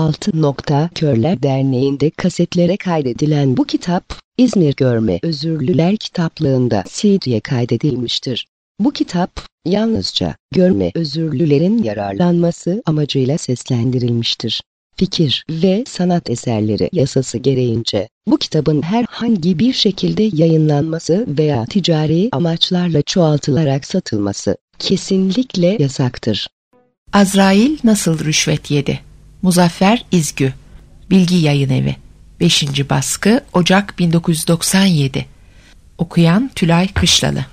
Körler Derneği'nde kasetlere kaydedilen bu kitap, İzmir Görme Özürlüler Kitaplığı'nda CD'ye kaydedilmiştir. Bu kitap, yalnızca görme özürlülerin yararlanması amacıyla seslendirilmiştir. Fikir ve sanat eserleri yasası gereğince, bu kitabın herhangi bir şekilde yayınlanması veya ticari amaçlarla çoğaltılarak satılması kesinlikle yasaktır. Azrail nasıl rüşvet yedi? Muzaffer İzgü, Bilgi Yayınevi, 5. baskı, Ocak 1997. Okuyan Tülay Kışlalı.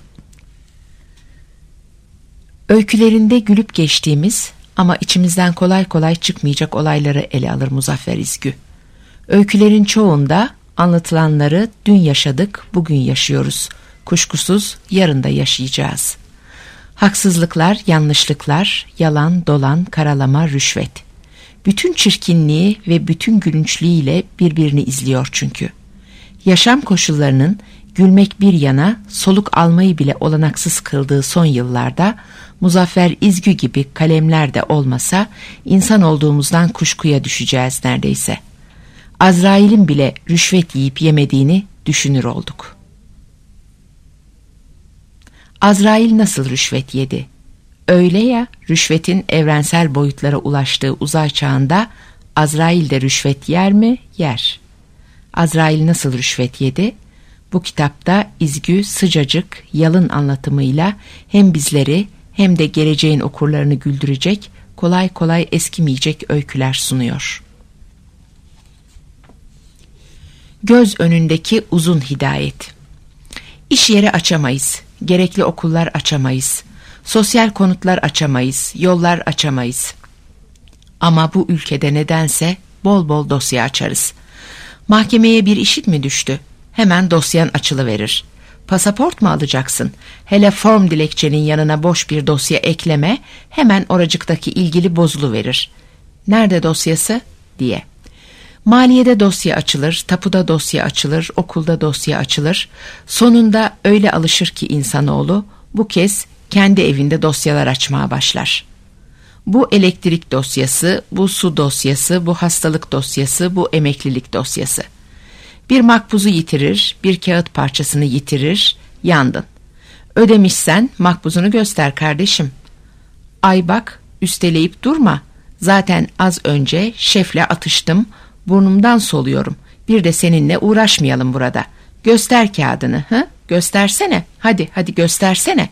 Öykülerinde gülüp geçtiğimiz ama içimizden kolay kolay çıkmayacak olayları ele alır Muzaffer İzgü. Öykülerin çoğunda anlatılanları dün yaşadık, bugün yaşıyoruz. Kuşkusuz yarın da yaşayacağız. Haksızlıklar, yanlışlıklar, yalan, dolan, karalama, rüşvet. Bütün çirkinliği ve bütün gülünçlüğüyle birbirini izliyor çünkü. Yaşam koşullarının gülmek bir yana soluk almayı bile olanaksız kıldığı son yıllarda Muzaffer İzgü gibi kalemler de olmasa insan olduğumuzdan kuşkuya düşeceğiz neredeyse. Azrail'in bile rüşvet yiyip yemediğini düşünür olduk. Azrail nasıl rüşvet yedi? Öyle ya, rüşvetin evrensel boyutlara ulaştığı uzay çağında Azrail de rüşvet yer mi? Yer. Azrail nasıl rüşvet yedi? Bu kitapta İzgü sıcacık, yalın anlatımıyla hem bizleri hem de geleceğin okurlarını güldürecek, kolay kolay eskimeyecek öyküler sunuyor. Göz önündeki uzun hidayet. İş yeri açamayız, gerekli okullar açamayız, sosyal konutlar açamayız, yollar açamayız. Ama bu ülkede nedense bol bol dosya açarız. Mahkemeye bir işit mi düştü? Hemen dosyan açılıverir. Pasaport mu alacaksın? Hele form dilekçenin yanına boş bir dosya ekleme, hemen oracıktaki ilgili bozuluverir. Nerede dosyası? Diye. Maliyede dosya açılır, tapuda dosya açılır, okulda dosya açılır. Sonunda öyle alışır ki insanoğlu, bu kez kendi evinde dosyalar açmaya başlar. Bu elektrik dosyası, bu su dosyası, bu hastalık dosyası, bu emeklilik dosyası. Bir makbuzu yitirir, bir kağıt parçasını yitirir, yandın. Ödemişsen makbuzunu göster kardeşim. Ay bak, üsteleyip durma. Zaten az önce şefle atıştım, burnumdan soluyorum. Bir de seninle uğraşmayalım burada. Göster kağıdını, hı? Göstersene, hadi göstersene.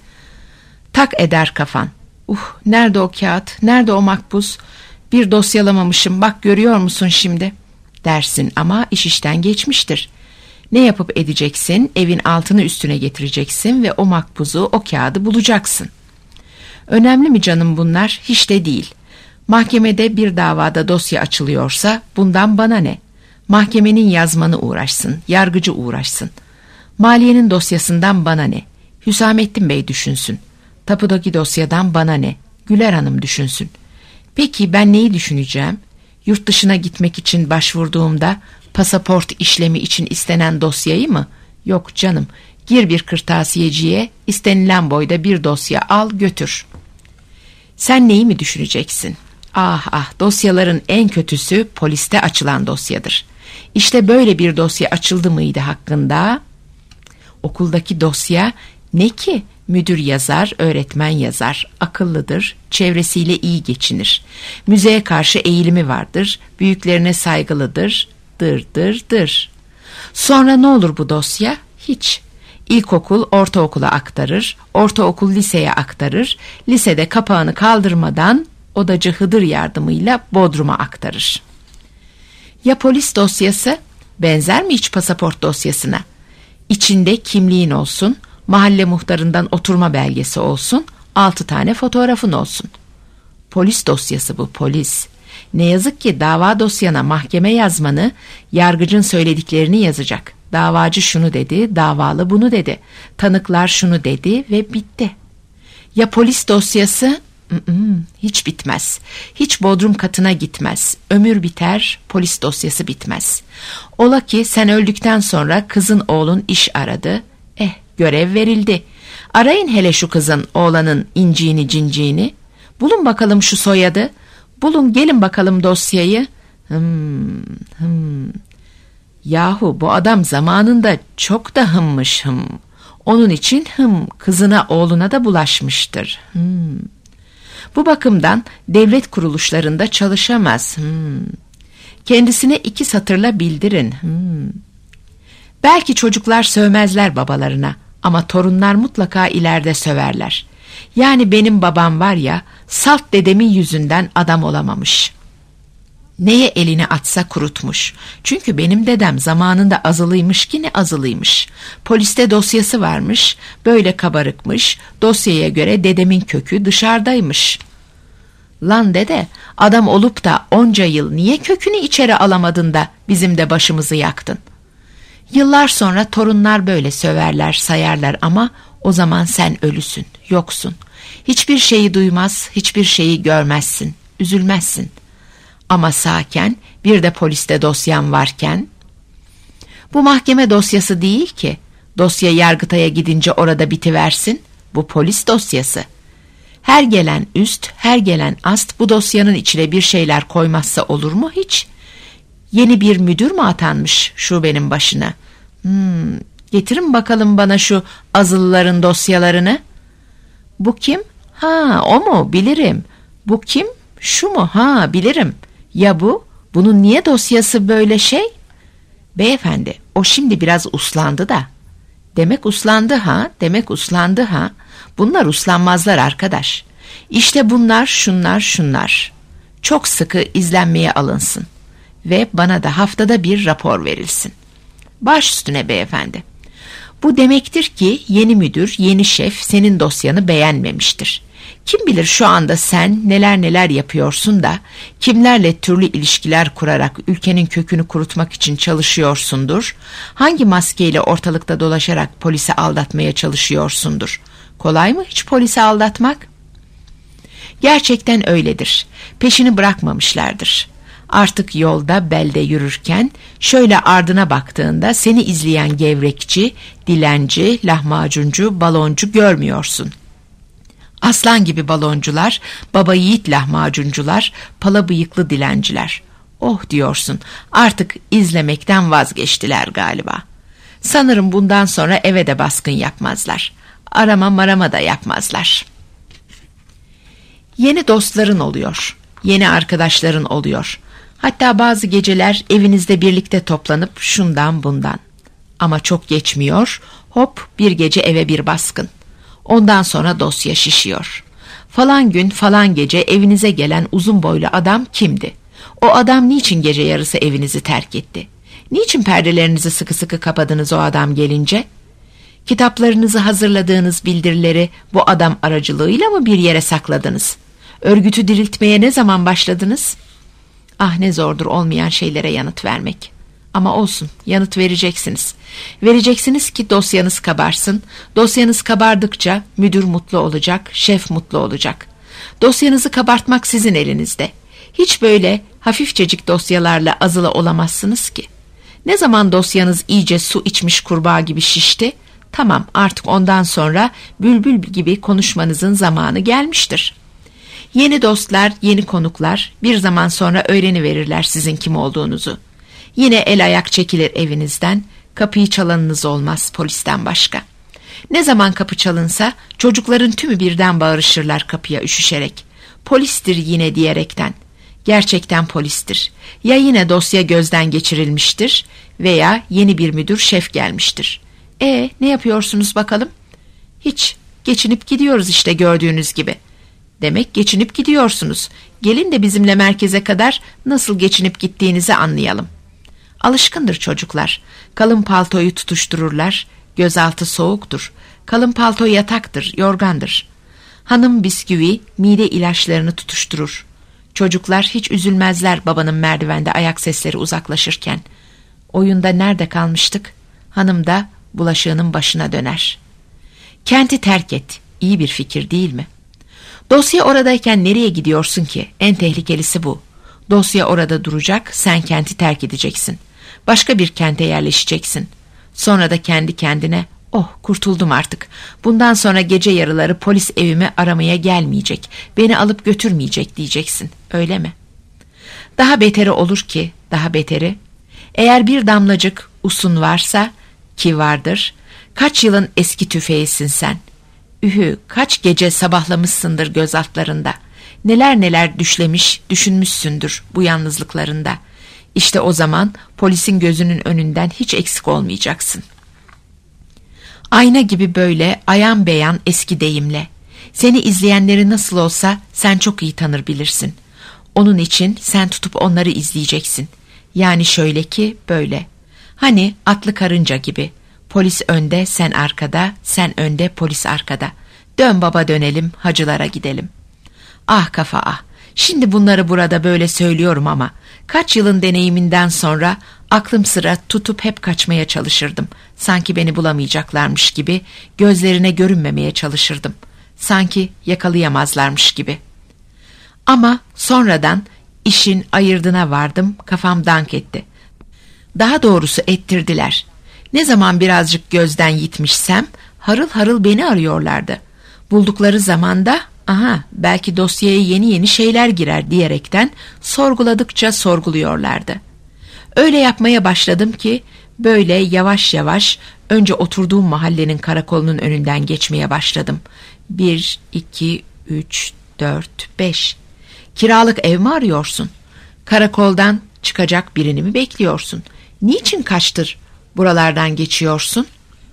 Tak eder kafan. Nerede o kağıt, nerede o makbuz? Bir dosyalamamışım, bak görüyor musun şimdi? Dersin ama iş işten geçmiştir. Ne yapıp edeceksin? Evin altını üstüne getireceksin ve o makbuzu, o kağıdı bulacaksın. Önemli mi canım bunlar? Hiç de değil. Mahkemede bir davada dosya açılıyorsa bundan bana ne? Mahkemenin yazmanı uğraşsın, yargıcı uğraşsın. Maliyenin dosyasından bana ne? Hüsamettin Bey düşünsün. Tapudaki dosyadan bana ne? Güler Hanım düşünsün. Peki ben neyi düşüneceğim? Yurt dışına gitmek için başvurduğumda pasaport işlemi için istenen dosyayı mı? Yok canım, gir bir kırtasiyeciye, istenilen boyda bir dosya al götür. Sen neyi mi düşüneceksin? Dosyaların en kötüsü poliste açılan dosyadır. İşte böyle bir dosya açıldı mıydı hakkında? Okuldaki dosya ne ki? Müdür yazar, öğretmen yazar, akıllıdır, çevresiyle iyi geçinir. Müzeye karşı eğilimi vardır, büyüklerine saygılıdır, dır. Sonra ne olur bu dosya? Hiç. İlkokul ortaokula aktarır, ortaokul liseye aktarır, lisede kapağını kaldırmadan odacı Hıdır yardımıyla Bodrum'a aktarır. Ya polis dosyası? Benzer mi hiç pasaport dosyasına? İçinde kimliğin olsun, mahalle muhtarından oturma belgesi olsun, 6 tane fotoğrafın olsun. Polis dosyası bu, polis. Ne yazık ki dava dosyana mahkeme yazmanı, yargıcın söylediklerini yazacak. Davacı şunu dedi, davalı bunu dedi. Tanıklar şunu dedi ve bitti. Ya polis dosyası? Hiç bitmez. Hiç bodrum katına gitmez. Ömür biter, polis dosyası bitmez. Ola ki sen öldükten sonra kızın oğlun iş aradı. Görev verildi. Arayın hele şu kızın oğlanın inciğini cinciğini. Bulun bakalım şu soyadı. Bulun gelin bakalım dosyayı. Yahu bu adam zamanında çok da hımmış. Onun için kızına oğluna da bulaşmıştır. Bu bakımdan devlet kuruluşlarında çalışamaz. Kendisine 2 satırla bildirin. Belki çocuklar sövmezler babalarına ama torunlar mutlaka ileride söverler. Yani benim babam var ya, salt dedemin yüzünden adam olamamış. Neye elini atsa kurutmuş. Çünkü benim dedem zamanında azılıymış ki ne azılıymış. Poliste dosyası varmış, böyle kabarıkmış, dosyaya göre dedemin kökü dışarıdaymış. Lan dede, adam olup da onca yıl niye kökünü içeri alamadın da bizim de başımızı yaktın? Yıllar sonra torunlar böyle söverler, sayarlar ama o zaman sen ölüsün, yoksun. Hiçbir şeyi duymaz, hiçbir şeyi görmezsin, üzülmezsin. Ama sağken, bir de poliste dosyan varken, bu mahkeme dosyası değil ki, dosya Yargıtay'a gidince orada bitiversin, bu polis dosyası. Her gelen üst, her gelen ast bu dosyanın içine bir şeyler koymazsa olur mu hiç? Yeni bir müdür mü atanmış şubenin başına? Getirin bakalım bana şu azılların dosyalarını. Bu kim? Ha, o mu? Bilirim. Bu kim? Şu mu? Ha, bilirim. Ya bu? Bunun niye dosyası böyle şey? Beyefendi, o şimdi biraz uslandı da. Demek uslandı ha, demek uslandı ha. Bunlar uslanmazlar arkadaş. İşte bunlar, şunlar. Çok sıkı izlenmeye alınsın. Ve bana da haftada bir rapor verilsin. Baş üstüne beyefendi. Bu demektir ki yeni müdür, yeni şef senin dosyanı beğenmemiştir. Kim bilir şu anda sen neler yapıyorsun da kimlerle türlü ilişkiler kurarak ülkenin kökünü kurutmak için çalışıyorsundur. Hangi maskeyle ortalıkta dolaşarak polisi aldatmaya çalışıyorsundur. Kolay mı hiç polisi aldatmak? Gerçekten öyledir. Peşini bırakmamışlardır. Artık yolda, belde yürürken şöyle ardına baktığında seni izleyen gevrekçi, dilenci, lahmacuncu, baloncu görmüyorsun. Aslan gibi baloncular, baba yiğit lahmacuncular, pala bıyıklı dilenciler. Oh diyorsun, artık izlemekten vazgeçtiler galiba. Sanırım bundan sonra eve de baskın yapmazlar. Arama marama da yapmazlar. Yeni dostların oluyor, yeni arkadaşların oluyor. Hatta bazı geceler evinizde birlikte toplanıp şundan bundan. Ama çok geçmiyor, hop bir gece eve bir baskın. Ondan sonra dosya şişiyor. Falan gün falan gece evinize gelen uzun boylu adam kimdi? O adam niçin gece yarısı evinizi terk etti? Niçin perdelerinizi sıkı sıkı kapadınız o adam gelince? Kitaplarınızı hazırladığınız bildirileri bu adam aracılığıyla mı bir yere sakladınız? Örgütü diriltmeye ne zaman başladınız? Ah ne zordur olmayan şeylere yanıt vermek. Ama olsun, yanıt vereceksiniz. Vereceksiniz ki dosyanız kabarsın. Dosyanız kabardıkça müdür mutlu olacak, şef mutlu olacak. Dosyanızı kabartmak sizin elinizde. Hiç böyle hafifçecik dosyalarla azılı olamazsınız ki. Ne zaman dosyanız iyice su içmiş kurbağa gibi şişti, tamam artık ondan sonra bülbül gibi konuşmanızın zamanı gelmiştir. Yeni dostlar, yeni konuklar bir zaman sonra öğreniverirler sizin kim olduğunuzu. Yine el ayak çekilir evinizden, kapıyı çalanınız olmaz polisten başka. Ne zaman kapı çalınsa çocukların tümü birden bağırışırlar kapıya üşüşerek. Polistir yine diyerekten. Gerçekten polistir. Ya yine dosya gözden geçirilmiştir veya yeni bir müdür şef gelmiştir. Ne yapıyorsunuz bakalım? Hiç, geçinip gidiyoruz işte gördüğünüz gibi. Demek geçinip gidiyorsunuz. Gelin de bizimle merkeze kadar nasıl geçinip gittiğinizi anlayalım. Alışkındır çocuklar. Kalın paltoyu tutuştururlar. Gözaltı soğuktur. Kalın palto yataktır, yorgandır. Hanım bisküvi, mide ilaçlarını tutuşturur. Çocuklar hiç üzülmezler babanın merdivende ayak sesleri uzaklaşırken. Oyunda nerede kalmıştık? Hanım da bulaşığının başına döner. Kenti terk et. İyi bir fikir değil mi? Dosya oradayken nereye gidiyorsun ki? En tehlikelisi bu. Dosya orada duracak, sen kenti terk edeceksin. Başka bir kente yerleşeceksin. Sonra da kendi kendine, oh kurtuldum artık. Bundan sonra gece yarıları polis evimi aramaya gelmeyecek. Beni alıp götürmeyecek diyeceksin. Öyle mi? Daha beteri olur ki, daha beteri. Eğer bir damlacık usun varsa, ki vardır, kaç yılın eski tüfeğisin sen. Ühü, kaç gece sabahlamışsındır göz altlarında. Neler neler düşlemiş, düşünmüşsündür bu yalnızlıklarında. İşte o zaman polisin gözünün önünden hiç eksik olmayacaksın. Ayna gibi böyle ayan beyan eski deyimle. Seni izleyenleri nasıl olsa sen çok iyi tanır bilirsin. Onun için sen tutup onları izleyeceksin. Yani şöyle ki böyle. Hani atlı karınca gibi. Polis önde, sen arkada, sen önde, polis arkada. Dön baba dönelim, hacılara gidelim. Ah kafa ah. Şimdi bunları burada böyle söylüyorum ama kaç yılın deneyiminden sonra aklım sıra tutup hep kaçmaya çalışırdım. Sanki beni bulamayacaklarmış gibi, gözlerine görünmemeye çalışırdım. Sanki yakalayamazlarmış gibi. Ama sonradan işin ayırdına vardım, kafam dank etti. Daha doğrusu ettirdiler. Ne zaman birazcık gözden yitmişsem harıl harıl beni arıyorlardı. Buldukları zamanda aha belki dosyaya yeni şeyler girer diyerekten sorguladıkça sorguluyorlardı. Öyle yapmaya başladım ki böyle yavaş yavaş önce oturduğum mahallenin karakolunun önünden geçmeye başladım. 1, 2, 3, 4, 5. Kiralık ev mi arıyorsun? Karakoldan çıkacak birini mi bekliyorsun? Niçin kaçtır buralardan geçiyorsun?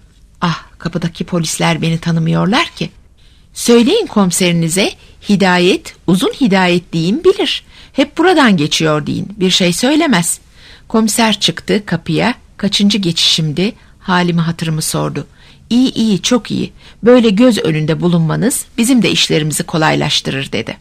Ah, kapıdaki polisler beni tanımıyorlar ki. Söyleyin komiserinize, Hidayet, uzun Hidayet deyin bilir. Hep buradan geçiyor deyin, bir şey söylemez. Komiser çıktı kapıya, kaçıncı geçişimdi, halimi hatırımı sordu. İyi iyi, çok iyi, böyle göz önünde bulunmanız bizim de işlerimizi kolaylaştırır dedi.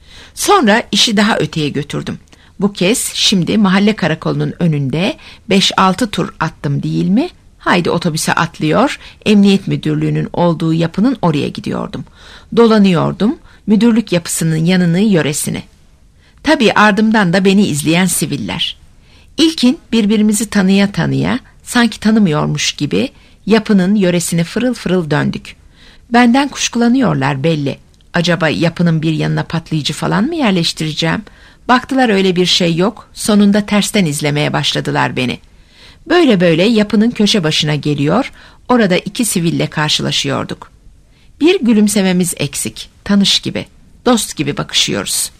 Sonra işi daha öteye götürdüm. Bu kez şimdi mahalle karakolunun önünde 5-6 tur attım değil mi? Haydi otobüse atlıyor, emniyet müdürlüğünün olduğu yapının oraya gidiyordum. Dolanıyordum, müdürlük yapısının yanını, yöresini. Tabii ardımdan da beni izleyen siviller. İlkin birbirimizi tanıya tanıya, sanki tanımıyormuş gibi yapının yöresini fırıl fırıl döndük. Benden kuşkulanıyorlar belli. Acaba yapının bir yanına patlayıcı falan mı yerleştireceğim? Baktılar öyle bir şey yok, sonunda tersten izlemeye başladılar beni. Böyle böyle yapının köşe başına geliyor, orada 2 siville karşılaşıyorduk. Bir gülümsememiz eksik, tanış gibi, dost gibi bakışıyoruz.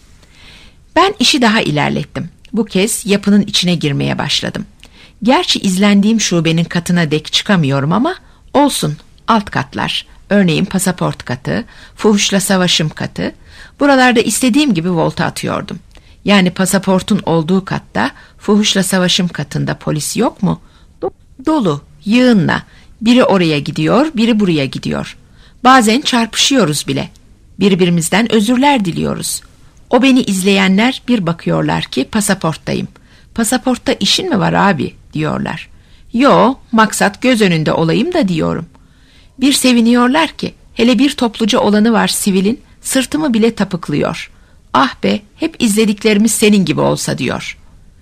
Ben işi daha ilerlettim. Bu kez yapının içine girmeye başladım. Gerçi izlendiğim şubenin katına dek çıkamıyorum ama olsun, alt katlar. Örneğin pasaport katı, fuhuşla savaşım katı. Buralarda istediğim gibi volta atıyordum. Yani pasaportun olduğu katta, fuhuşla savaşım katında polis yok mu? Dolu, yığınla. Biri oraya gidiyor, biri buraya gidiyor. Bazen çarpışıyoruz bile. Birbirimizden özürler diliyoruz. O beni izleyenler bir bakıyorlar ki pasaporttayım. Pasaportta işin mi var abi diyorlar. Yo, maksat göz önünde olayım da diyorum. Bir seviniyorlar ki hele bir topluca olanı var sivilin, sırtımı bile tapıklıyor. Ah be, hep izlediklerimiz senin gibi olsa diyor.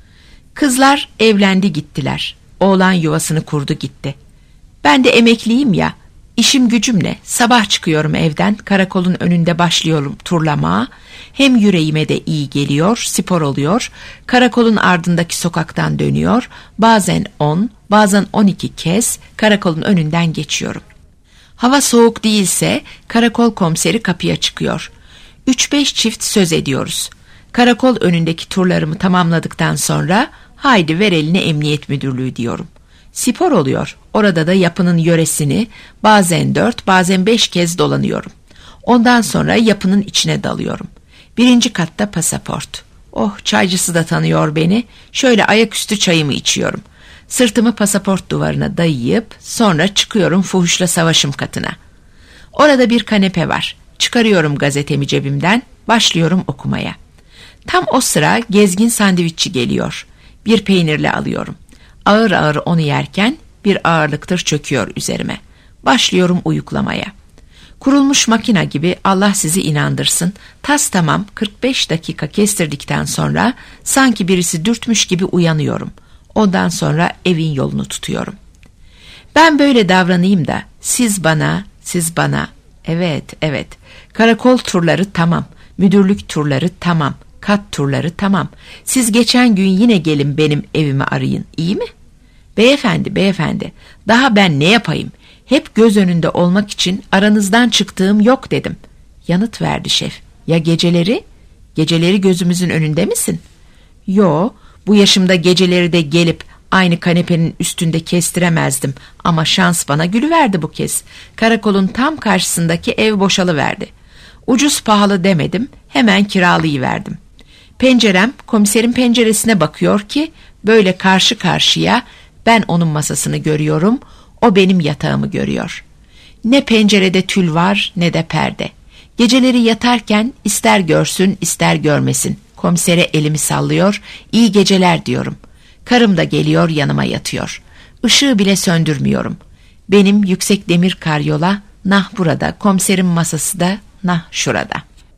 Kızlar evlendi gittiler. Oğlan yuvasını kurdu gitti. Ben de emekliyim ya. İşim gücümle sabah çıkıyorum evden, karakolun önünde başlıyorum turlamaya. Hem yüreğime de iyi geliyor, spor oluyor. Karakolun ardındaki sokaktan dönüyor. Bazen 10, bazen 12 kez karakolun önünden geçiyorum. Hava soğuk değilse karakol komiseri kapıya çıkıyor. 3-5 çift söz ediyoruz. Karakol önündeki turlarımı tamamladıktan sonra haydi ver eline emniyet müdürlüğü diyorum. Spor oluyor. Orada da yapının yöresini bazen 4 bazen 5 kez dolanıyorum. Ondan sonra yapının içine dalıyorum. 1. katta pasaport. Oh, çaycısı da tanıyor beni. Şöyle ayaküstü çayımı içiyorum. Sırtımı pasaport duvarına dayayıp sonra çıkıyorum fuhuşla savaşım katına. Orada bir kanepe var. Çıkarıyorum gazetemi cebimden, başlıyorum okumaya. Tam o sıra gezgin sandviççi geliyor. Bir peynirle alıyorum. Ağır ağır onu yerken bir ağırlıktır çöküyor üzerime. Başlıyorum uyuklamaya. Kurulmuş makina gibi Allah sizi inandırsın. Tas tamam 45 dakika kestirdikten sonra sanki birisi dürtmüş gibi uyanıyorum. Ondan sonra evin yolunu tutuyorum. Ben böyle davranayım da siz bana, evet, karakol turları tamam, müdürlük turları tamam, Kat turları tamam. Siz geçen gün yine gelin benim evimi arayın, iyi mi? Beyefendi, daha ben ne yapayım? Hep göz önünde olmak için aranızdan çıktığım yok dedim. Yanıt verdi şef. Ya geceleri? Geceleri gözümüzün önünde misin? Yo, bu yaşımda geceleri de gelip aynı kanepenin üstünde kestiremezdim. Ama şans bana gülüverdi bu kez. Karakolun tam karşısındaki ev boşalıverdi. Ucuz pahalı demedim, hemen kiralayıverdim. Pencerem komiserin penceresine bakıyor ki böyle karşı karşıya ben onun masasını görüyorum, o benim yatağımı görüyor. Ne pencerede tül var ne de perde. Geceleri yatarken ister görsün ister görmesin. Komisere elimi sallıyor, iyi geceler diyorum. Karım da geliyor yanıma yatıyor. Işığı bile söndürmüyorum. Benim yüksek demir karyola nah burada, komiserin masası da nah şurada.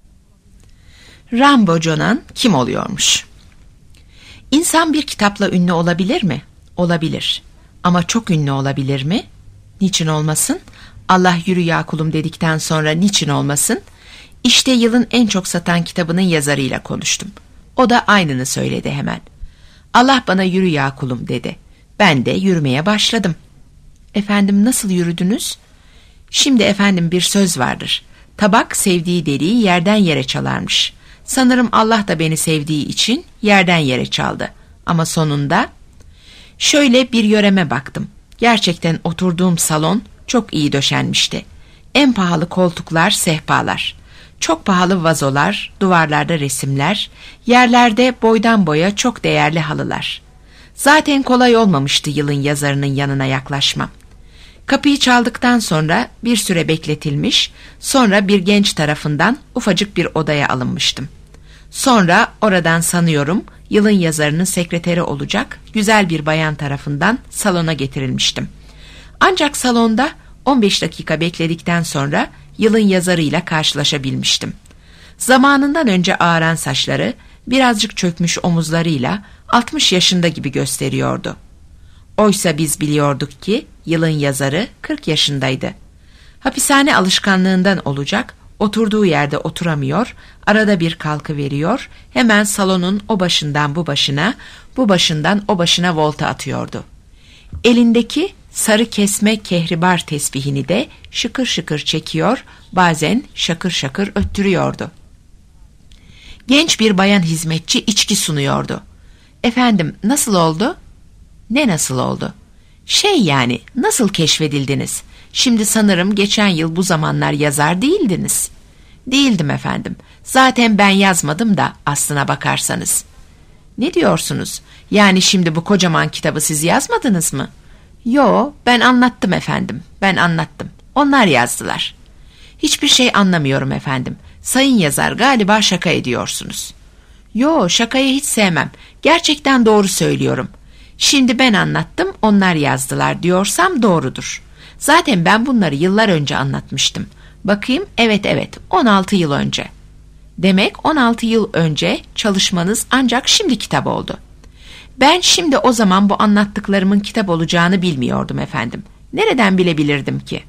Rambo Conan kim oluyormuş? İnsan bir kitapla ünlü olabilir mi? Olabilir. Ama çok ünlü olabilir mi? Niçin olmasın? Allah yürü ya kulum dedikten sonra niçin olmasın? İşte yılın en çok satan kitabının yazarıyla konuştum. O da aynını söyledi hemen. Allah bana yürü ya kulum dedi. Ben de yürümeye başladım. Efendim nasıl yürüdünüz? Şimdi efendim bir söz vardır. Tabak sevdiği deliği yerden yere çalarmış. Sanırım Allah da beni sevdiği için yerden yere çaldı. Ama sonunda şöyle bir yöreme baktım. Gerçekten oturduğum salon çok iyi döşenmişti. En pahalı koltuklar, sehpalar. Çok pahalı vazolar, duvarlarda resimler, yerlerde boydan boya çok değerli halılar. Zaten kolay olmamıştı yılın yazarının yanına yaklaşmam. Kapıyı çaldıktan sonra bir süre bekletilmiş, sonra bir genç tarafından ufacık bir odaya alınmıştım. Sonra oradan sanıyorum yılın yazarının sekreteri olacak güzel bir bayan tarafından salona getirilmiştim. Ancak salonda 15 dakika bekledikten sonra yılın yazarıyla karşılaşabilmiştim. Zamanından önce ağaran saçları, birazcık çökmüş omuzlarıyla 60 yaşında gibi gösteriyordu. Oysa biz biliyorduk ki yılın yazarı 40 yaşındaydı. Hapishane alışkanlığından olacak, oturduğu yerde oturamıyor, arada bir kalkıveriyor, hemen salonun o başından bu başına, bu başından o başına volta atıyordu. Elindeki sarı kesme kehribar tesbihini de şıkır şıkır çekiyor, bazen şakır şakır öttürüyordu. Genç bir bayan hizmetçi içki sunuyordu. Efendim nasıl oldu? Ne nasıl oldu? Yani nasıl keşfedildiniz? Şimdi sanırım geçen yıl bu zamanlar yazar değildiniz. Değildim efendim. Zaten ben yazmadım da aslına bakarsanız. Ne diyorsunuz? Yani şimdi bu kocaman kitabı siz yazmadınız mı? Yo, ben anlattım efendim. Ben anlattım. Onlar yazdılar. Hiçbir şey anlamıyorum efendim. Sayın yazar galiba şaka ediyorsunuz. Yo, şakayı hiç sevmem. Gerçekten doğru söylüyorum. Şimdi ben anlattım, onlar yazdılar diyorsam doğrudur. Zaten ben bunları yıllar önce anlatmıştım. Bakayım, evet, 16 yıl önce. Demek 16 yıl önce çalışmanız ancak şimdi kitap oldu. Ben şimdi o zaman bu anlattıklarımın kitap olacağını bilmiyordum efendim. Nereden bilebilirdim ki?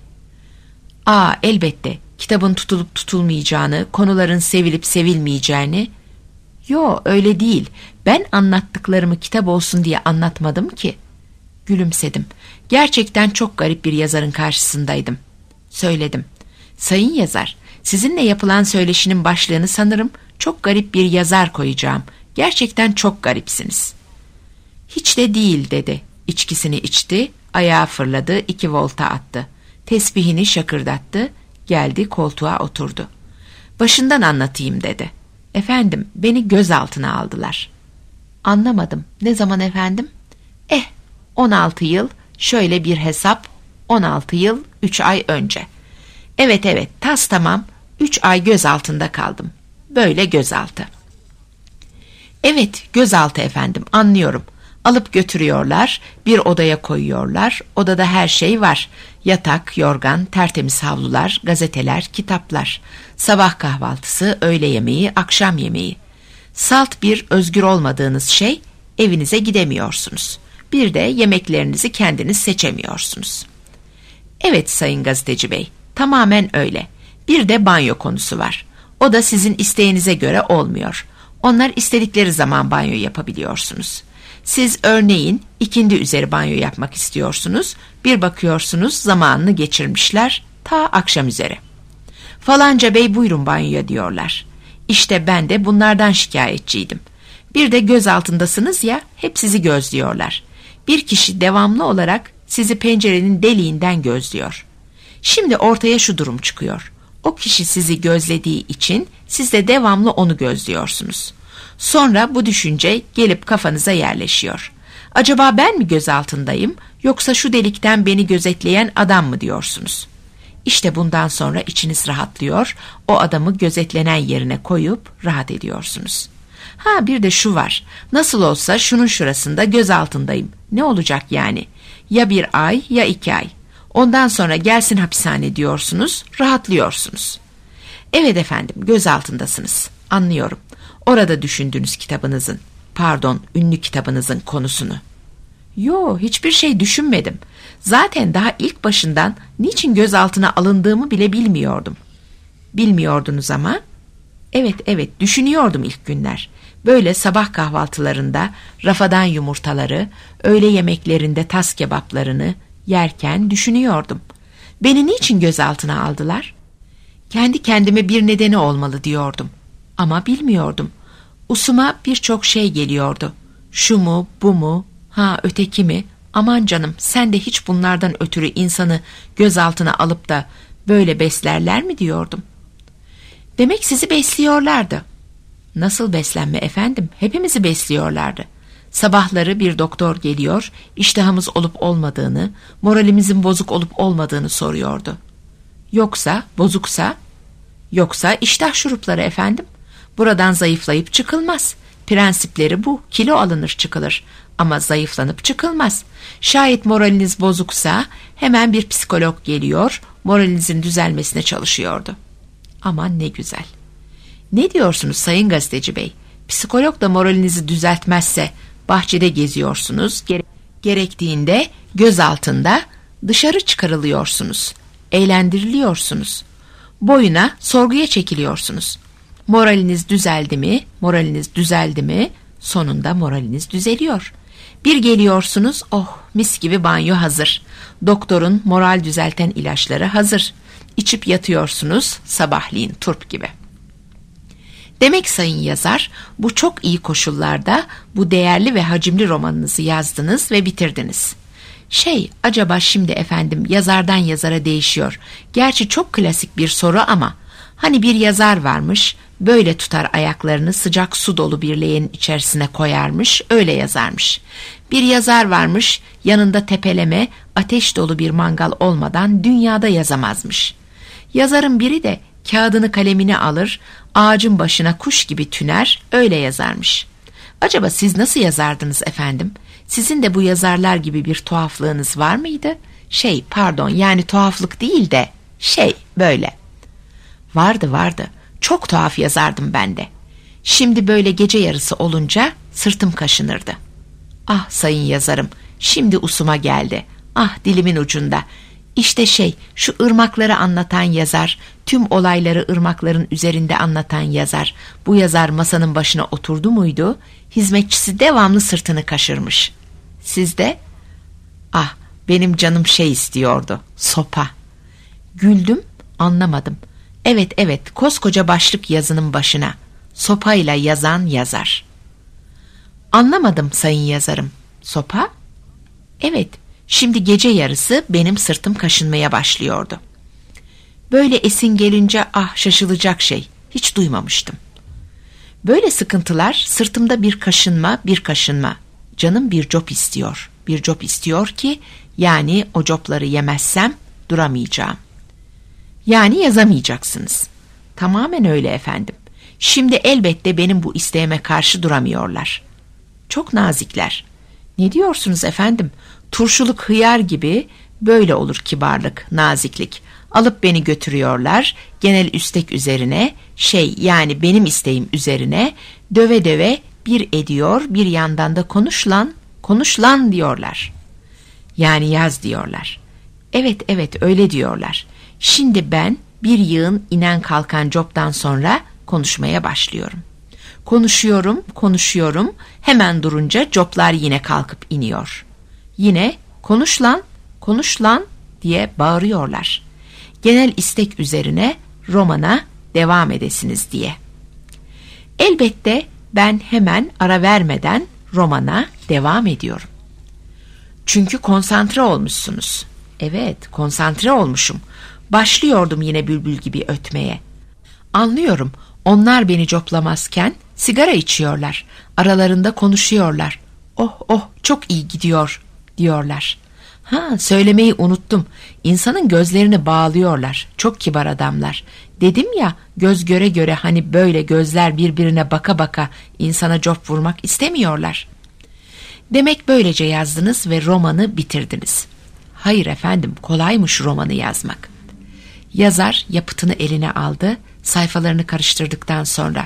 Elbette kitabın tutulup tutulmayacağını, konuların sevilip sevilmeyeceğini. Yo, öyle değil. Ben anlattıklarımı kitap olsun diye anlatmadım ki. Gülümsedim. Gerçekten çok garip bir yazarın karşısındaydım. Söyledim. Sayın yazar, sizinle yapılan söyleşinin başlığını sanırım çok garip bir yazar koyacağım. Gerçekten çok garipsiniz. Hiç de değil dedi. İçkisini içti, ayağa fırladı, 2 volta attı. Tesbihini şakırdattı, geldi koltuğa oturdu. Başından anlatayım dedi. Efendim, beni gözaltına aldılar. Anlamadım. Ne zaman efendim? 16 yıl, şöyle bir hesap, 16 yıl, 3 ay önce. Evet, tas tamam, 3 ay gözaltında kaldım. Böyle gözaltı. Evet, gözaltı efendim, anlıyorum. Alıp götürüyorlar, bir odaya koyuyorlar, odada her şey var. Yatak, yorgan, tertemiz havlular, gazeteler, kitaplar. Sabah kahvaltısı, öğle yemeği, akşam yemeği. Salt bir özgür olmadığınız şey, evinize gidemiyorsunuz. Bir de yemeklerinizi kendiniz seçemiyorsunuz. Evet sayın gazeteci bey, tamamen öyle. Bir de banyo konusu var. O da sizin isteğinize göre olmuyor. Onlar istedikleri zaman banyo yapabiliyorsunuz. Siz örneğin ikindi üzeri banyo yapmak istiyorsunuz. Bir bakıyorsunuz zamanını geçirmişler ta akşam üzeri. Falanca bey buyurun banyoya diyorlar. İşte ben de bunlardan şikayetçiydim. Bir de göz altındasınız ya, hep sizi gözlüyorlar. Bir kişi devamlı olarak sizi pencerenin deliğinden gözlüyor. Şimdi ortaya şu durum çıkıyor. O kişi sizi gözlediği için siz de devamlı onu gözlüyorsunuz. Sonra bu düşünce gelip kafanıza yerleşiyor. Acaba ben mi göz altındayım, yoksa şu delikten beni gözetleyen adam mı diyorsunuz? İşte bundan sonra içiniz rahatlıyor, o adamı gözetlenen yerine koyup rahat ediyorsunuz. Ha bir de şu var, nasıl olsa şunun şurasında göz altındayım. Ne olacak yani? Ya bir ay ya 2 ay. Ondan sonra gelsin hapishane diyorsunuz, rahatlıyorsunuz. Evet efendim, göz altındasınız. Anlıyorum. Orada düşündünüz ünlü kitabınızın konusunu. Yo, hiçbir şey düşünmedim. Zaten daha ilk başından niçin gözaltına alındığımı bile bilmiyordum. Bilmiyordunuz ama? Evet, düşünüyordum ilk günler. Böyle sabah kahvaltılarında rafadan yumurtaları, öğle yemeklerinde tas kebaplarını yerken düşünüyordum. Beni niçin gözaltına aldılar? Kendi kendime bir nedeni olmalı diyordum. Ama bilmiyordum. Usuma birçok şey geliyordu. Şu mu, bu mu, ha öteki mi? Aman canım, sen de hiç bunlardan ötürü insanı gözaltına alıp da böyle beslerler mi diyordum. Demek sizi besliyorlardı. Nasıl beslenme efendim? Hepimizi besliyorlardı. Sabahları bir doktor geliyor, iştahımız olup olmadığını, moralimizin bozuk olup olmadığını soruyordu. Yoksa iştah şurupları efendim. Buradan zayıflayıp çıkılmaz. Prensipleri bu, kilo alınır çıkılır. Ama zayıflanıp çıkılmaz. Şayet moraliniz bozuksa hemen bir psikolog geliyor, moralinizin düzelmesine çalışıyordu. Aman ne güzel. Ne diyorsunuz sayın gazeteci bey? Psikolog da moralinizi düzeltmezse bahçede geziyorsunuz, gerektiğinde göz altında dışarı çıkarılıyorsunuz, eğlendiriliyorsunuz. Boyuna sorguya çekiliyorsunuz. Moraliniz düzeldi mi, sonunda moraliniz düzeliyor. Bir geliyorsunuz, oh mis gibi banyo hazır. Doktorun moral düzelten ilaçları hazır. İçip yatıyorsunuz sabahleyin turp gibi. Demek sayın yazar, bu çok iyi koşullarda bu değerli ve hacimli romanınızı yazdınız ve bitirdiniz. Acaba şimdi efendim yazardan yazara değişiyor. Gerçi çok klasik bir soru ama hani bir yazar varmış, böyle tutar ayaklarını sıcak su dolu bir leğenin içerisine koyarmış, öyle yazarmış. Bir yazar varmış, yanında tepeleme, ateş dolu bir mangal olmadan dünyada yazamazmış. Yazarın biri de kağıdını kalemini alır, ağacın başına kuş gibi tüner, öyle yazarmış. Acaba siz nasıl yazardınız efendim? Sizin de bu yazarlar gibi bir tuhaflığınız var mıydı? Yani tuhaflık değil de böyle. Vardı. Çok tuhaf yazardım ben de. Şimdi böyle gece yarısı olunca sırtım kaşınırdı. Ah sayın yazarım, şimdi usuma geldi. Ah dilimin ucunda. İşte şu ırmakları anlatan yazar, tüm olayları ırmakların üzerinde anlatan yazar. Bu yazar masanın başına oturdu muydu, hizmetçisi devamlı sırtını kaşırmış. Sizde? Ah, benim canım istiyordu, sopa. Güldüm, anlamadım. Evet, koskoca başlık yazının başına. Sopayla yazan yazar. Anlamadım sayın yazarım. Sopa? Evet, şimdi gece yarısı benim sırtım kaşınmaya başlıyordu. Böyle esin gelince şaşılacak hiç duymamıştım. Böyle sıkıntılar, sırtımda bir kaşınma. Canım bir cop istiyor ki, yani o copları yemezsem duramayacağım. Yani yazamayacaksınız. Tamamen öyle efendim. Şimdi elbette benim bu isteğime karşı duramıyorlar. Çok nazikler. Ne diyorsunuz efendim? Turşuluk hıyar gibi böyle olur kibarlık, naziklik. Alıp beni götürüyorlar, genel üstek üzerine, yani benim isteğim üzerine, döve döve bir ediyor, bir yandan da konuş lan diyorlar. Yani yaz diyorlar. Evet öyle diyorlar. Şimdi ben bir yığın inen kalkan coptan sonra konuşmaya başlıyorum. Konuşuyorum, hemen durunca coplar yine kalkıp iniyor. Yine konuş lan diye bağırıyorlar. Genel istek üzerine romana devam edesiniz diye. Elbette ben hemen ara vermeden romana devam ediyorum. Çünkü konsantre olmuşsunuz. Evet, konsantre olmuşum. Başlıyordum yine bülbül gibi ötmeye. Anlıyorum, onlar beni coplamazken sigara içiyorlar. Aralarında konuşuyorlar. Oh çok iyi gidiyor diyorlar. Söylemeyi unuttum. İnsanın gözlerini bağlıyorlar. Çok kibar adamlar. Dedim ya, göz göre göre, hani böyle gözler birbirine baka baka insana cop vurmak istemiyorlar. Demek böylece yazdınız ve romanı bitirdiniz. Hayır efendim, kolaymış romanı yazmak. Yazar yapıtını eline aldı, sayfalarını karıştırdıktan sonra.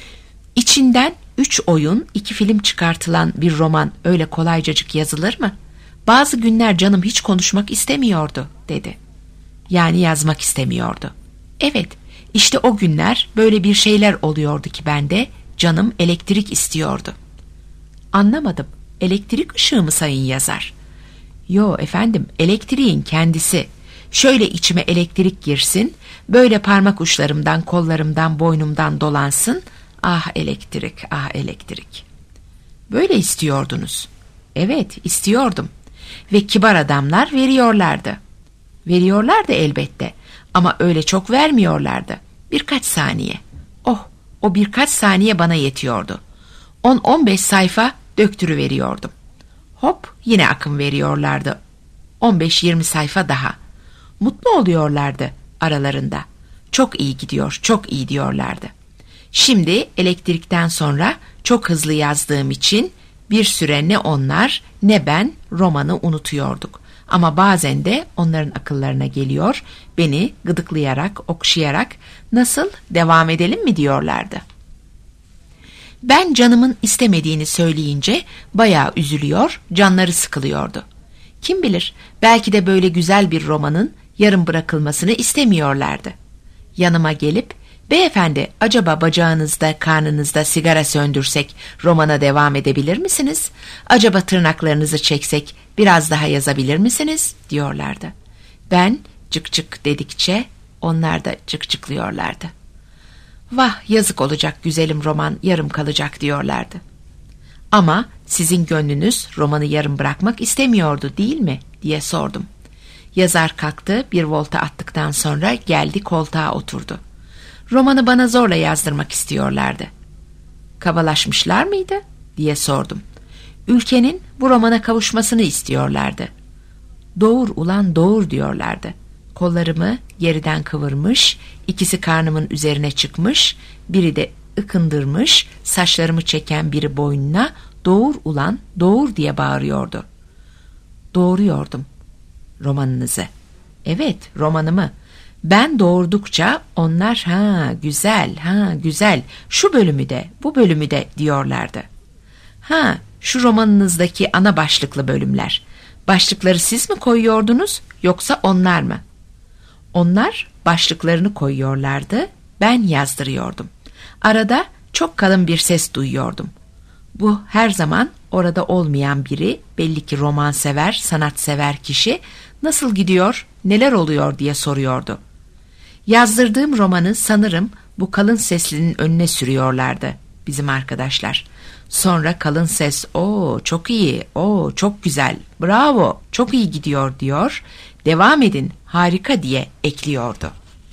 İçinden 3 oyun, 2 film çıkartılan bir roman öyle kolaycacık yazılır mı? Bazı günler canım hiç konuşmak istemiyordu, dedi. Yani yazmak istemiyordu. Evet, işte o günler böyle bir şeyler oluyordu ki bende canım elektrik istiyordu. Anlamadım, elektrik ışığı mı sayın yazar? Yo efendim, elektriğin kendisi. Şöyle içime elektrik girsin, böyle parmak uçlarımdan, kollarımdan, boynumdan dolansın. Ah elektrik, ah elektrik. Böyle istiyordunuz. Evet, istiyordum. Ve kibar adamlar veriyorlardı. Veriyorlardı elbette. Ama öyle çok vermiyorlardı. Birkaç saniye. O birkaç saniye bana yetiyordu. 10-15 sayfa döktürüveriyordum. Hop, yine akım veriyorlardı. 15-20 sayfa daha. Mutlu oluyorlardı aralarında. Çok iyi gidiyor, çok iyi diyorlardı. Şimdi elektrikten sonra çok hızlı yazdığım için bir süre ne onlar ne ben romanı unutuyorduk. Ama bazen de onların akıllarına geliyor, beni gıdıklayarak, okşayarak nasıl, devam edelim mi diyorlardı. Ben canımın istemediğini söyleyince bayağı üzülüyor, canları sıkılıyordu. Kim bilir, belki de böyle güzel bir romanın yarım bırakılmasını istemiyorlardı. Yanıma gelip, beyefendi acaba bacağınızda, karnınızda sigara söndürsek romana devam edebilir misiniz? Acaba tırnaklarınızı çeksek biraz daha yazabilir misiniz? Diyorlardı. Ben cık cık dedikçe onlar da cık cıklıyorlardı. Vah, yazık olacak güzelim roman, yarım kalacak diyorlardı. Ama sizin gönlünüz romanı yarım bırakmak istemiyordu değil mi diye sordum. Yazar kalktı, bir volta attıktan sonra geldi koltuğa oturdu. Romanı bana zorla yazdırmak istiyorlardı. Kabalaşmışlar mıydı diye sordum. Ülkenin bu romana kavuşmasını istiyorlardı. Doğur ulan doğur diyorlardı. Kollarımı geriden kıvırmış, ikisi karnımın üzerine çıkmış, biri de ıkındırmış, saçlarımı çeken biri boynuna doğur ulan doğur diye bağırıyordu. Doğuruyordum romanınızı. Evet, romanımı. Ben doğurdukça onlar güzel, şu bölümü de, bu bölümü de diyorlardı. Şu romanınızdaki ana başlıklı bölümler. Başlıkları siz mi koyuyordunuz yoksa onlar mı? Onlar başlıklarını koyuyorlardı, ben yazdırıyordum. Arada çok kalın bir ses duyuyordum. Bu her zaman orada olmayan biri, belli ki romansever, sanatsever kişi, nasıl gidiyor, neler oluyor diye soruyordu. Yazdırdığım romanı sanırım bu kalın seslinin önüne sürüyorlardı bizim arkadaşlar. Sonra kalın ses, çok iyi, çok güzel, bravo, çok iyi gidiyor diyor, devam edin, harika diye ekliyordu.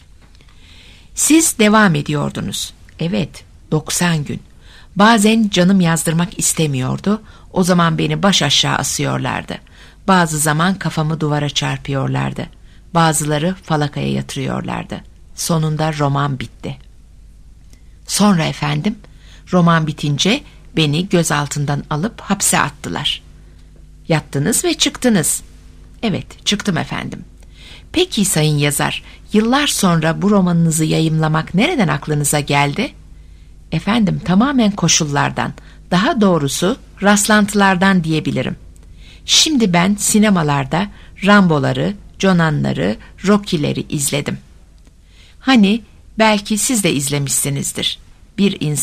Siz devam ediyordunuz. Evet, 90 gün. Bazen canım yazdırmak istemiyordu, o zaman beni baş aşağı asıyorlardı. Bazı zaman kafamı duvara çarpıyorlardı. Bazıları falakaya yatırıyorlardı. Sonunda roman bitti. Sonra efendim, roman bitince beni gözaltından alıp hapse attılar. Yattınız ve çıktınız. Evet, çıktım efendim. Peki sayın yazar, yıllar sonra bu romanınızı yayımlamak nereden aklınıza geldi? Efendim, tamamen koşullardan, daha doğrusu rastlantılardan diyebilirim. Şimdi ben sinemalarda Rambo'ları, Conan'ları, Rocky'leri izledim. Hani belki siz de izlemişsinizdir. Bir insan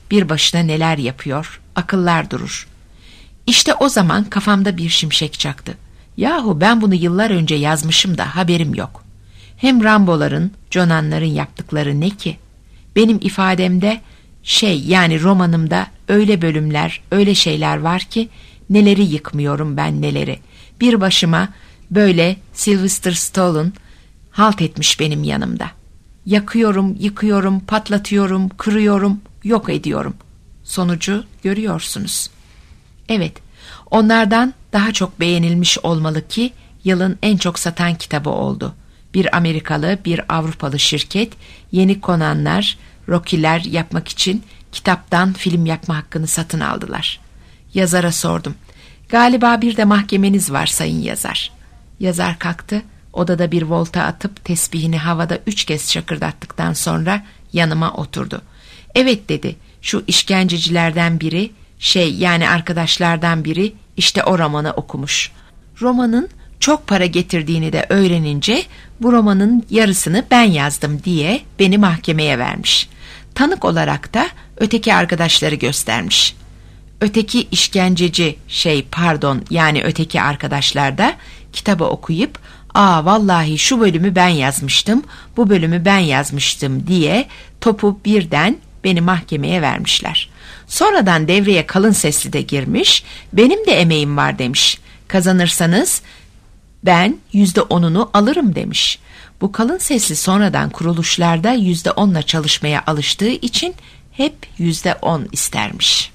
bir başına neler yapıyor, akıllar durur. İşte o zaman kafamda bir şimşek çaktı. Yahu ben bunu yıllar önce yazmışım da haberim yok. Hem Rambo'ların, Conan'ların yaptıkları ne ki? Benim ifademde yani romanımda öyle bölümler, öyle şeyler var ki neleri yıkmıyorum ben neleri. Bir başıma böyle Sylvester Stallone halt etmiş benim yanımda. Yakıyorum, yıkıyorum, patlatıyorum, kırıyorum, yok ediyorum. Sonucu görüyorsunuz. Evet, onlardan daha çok beğenilmiş olmalı ki yılın en çok satan kitabı oldu. Bir Amerikalı, bir Avrupalı şirket yeni Conan'lar, Rocky'ler yapmak için kitaptan film yapma hakkını satın aldılar. Yazara sordum. Galiba bir de mahkemeniz var sayın yazar. Yazar kalktı, odada bir volta atıp tesbihini havada 3 kez şakırdattıktan sonra yanıma oturdu. Evet dedi, şu işkencecilerden biri, arkadaşlardan biri işte o romanı okumuş. Romanın çok para getirdiğini de öğrenince bu romanın yarısını ben yazdım diye beni mahkemeye vermiş. Tanık olarak da öteki arkadaşları göstermiş. Öteki işkenceci öteki arkadaşlar da kitabı okuyup vallahi şu bölümü ben yazmıştım, bu bölümü ben yazmıştım diye topu birden beni mahkemeye vermişler. Sonradan devreye kalın sesli de girmiş, benim de emeğim var demiş. Kazanırsanız ben %10'unu alırım demiş. Bu kalın sesli sonradan kuruluşlarda %10'la çalışmaya alıştığı için hep %10 istermiş.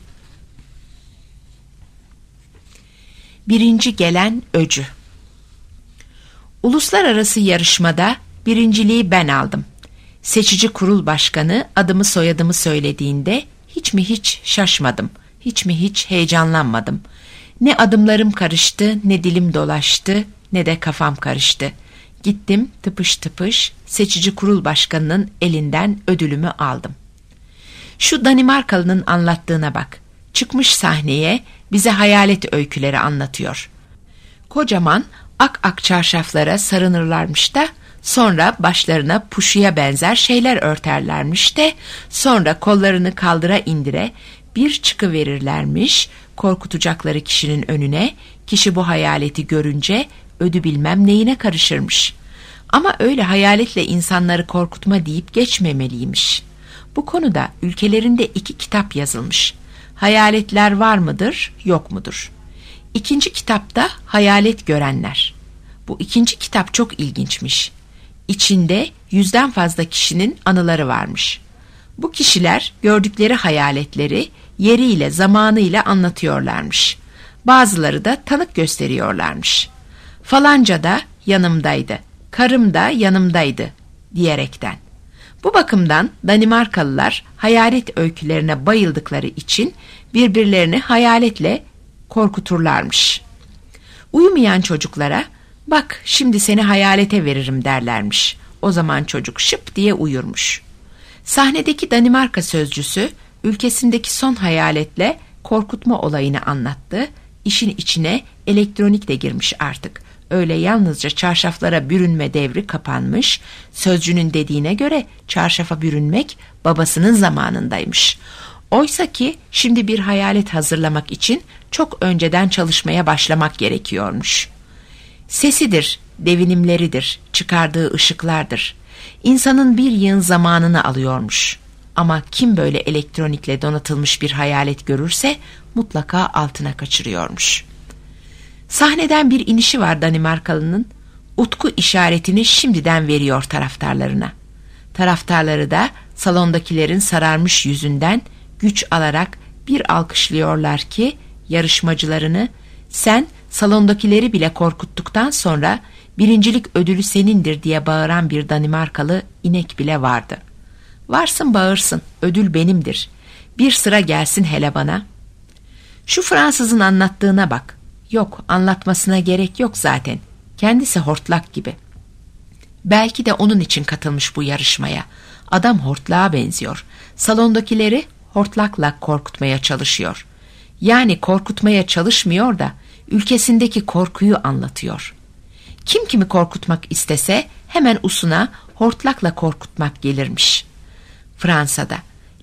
Birinci gelen öcü. Uluslararası yarışmada birinciliği ben aldım. Seçici kurul başkanı adımı soyadımı söylediğinde hiç şaşmadım, hiç heyecanlanmadım. Ne adımlarım karıştı, ne dilim dolaştı, ne de kafam karıştı. Gittim tıpış tıpış seçici kurul başkanının elinden ödülümü aldım. Şu Danimarkalı'nın anlattığına bak. Çıkmış sahneye bize hayalet öyküleri anlatıyor. Kocaman ak çarşaflara sarınırlarmış da sonra başlarına puşuya benzer şeyler örterlermiş de sonra kollarını kaldıra indire bir çıkıverirlermiş korkutacakları kişinin önüne. Kişi bu hayaleti görünce ödü bilmem neyine karışırmış. Ama öyle hayaletle insanları korkutma deyip geçmemeliymiş. Bu konuda ülkelerinde 2 kitap yazılmış. Hayaletler var mıdır, yok mudur? 2. kitapta hayalet görenler. Bu 2. kitap çok ilginçmiş. İçinde 100'den fazla kişinin anıları varmış. Bu kişiler gördükleri hayaletleri yeriyle, zamanıyla anlatıyorlarmış. Bazıları da tanık gösteriyorlarmış. Falanca da yanımdaydı, karım da yanımdaydı diyerekten. Bu bakımdan Danimarkalılar hayalet öykülerine bayıldıkları için birbirlerini hayaletle korkuturlarmış. Uyumayan çocuklara bak şimdi seni hayalete veririm derlermiş. O zaman çocuk şıp diye uyurmuş. Sahnedeki Danimarka sözcüsü ülkesindeki son hayaletle korkutma olayını anlattı. İşin içine elektronik de girmiş artık. Öyle yalnızca çarşaflara bürünme devri kapanmış. Sözcünün dediğine göre çarşafa bürünmek babasının zamanındaymış. Oysa ki şimdi bir hayalet hazırlamak için çok önceden çalışmaya başlamak gerekiyormuş. Sesidir, devinimleridir, çıkardığı ışıklardır. İnsanın bir yığın zamanını alıyormuş. Ama kim böyle elektronikle donatılmış bir hayalet görürse mutlaka altına kaçırıyormuş. Sahneden bir inişi var Danimarkalı'nın. Utku işaretini şimdiden veriyor taraftarlarına. Taraftarları da salondakilerin sararmış yüzünden güç alarak bir alkışlıyorlar ki yarışmacılarını sen salondakileri bile korkuttuktan sonra birincilik ödülü senindir diye bağıran bir Danimarkalı inek bile vardı. Varsın bağırsın, ödül benimdir. Bir sıra gelsin hele bana. Şu Fransızın anlattığına bak. Yok, anlatmasına gerek yok zaten. Kendisi hortlak gibi. Belki de onun için katılmış bu yarışmaya. Adam hortlağa benziyor. Salondakileri hortlakla korkutmaya çalışıyor. Yani korkutmaya çalışmıyor da ülkesindeki korkuyu anlatıyor. Kim kimi korkutmak istese hemen usuna hortlakla korkutmak gelirmiş. Fransa'da